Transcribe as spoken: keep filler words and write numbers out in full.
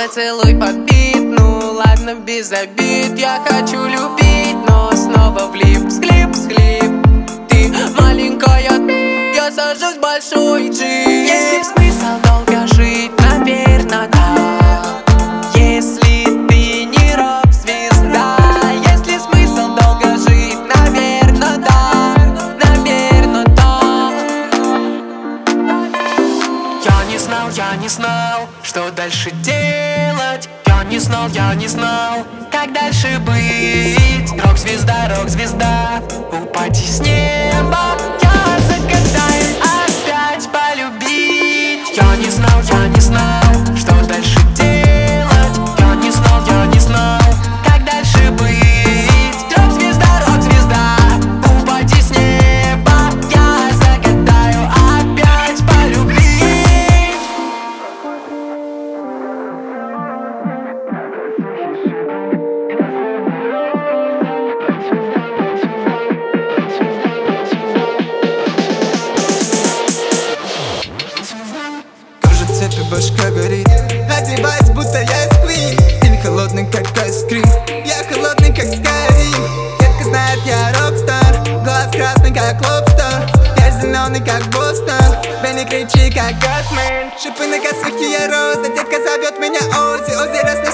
Поцелуй подбит, ну ладно, без обид. Я хочу любить, но снова влип, всхлип, всхлип. Ты маленькая, я сажусь в большой джип. Есть ли смысл долго жить? Наверно, да. Если ты не рок-звезда. Есть ли смысл долго жить? Наверно, да. Наверно, да. Я не знал, я не знал, что дальше делать. Я не знал, я не знал, как дальше быть. Рок-звезда, рок-звезда, упади с неба. Я загадаю опять полюбить. Я не знал, я не знал, что дальше делать. Я не знал, я не знал, как дальше быть. Рок-звезда, рок-звезда, упади с неба. Я загадаю опять полюбить. Цепи, башка горит. Одеваюсь, будто я из Queen. Стиль холодный, как айскрим. Я холодный, как Skyrim. Детка знает, я рокстар. Глаз красный, как лобстер. Я зеленый, как Бостон. Бенни кричи, как Гатмен. Шипы на косухе, я роза. Детка зовет меня Ози. Ози раз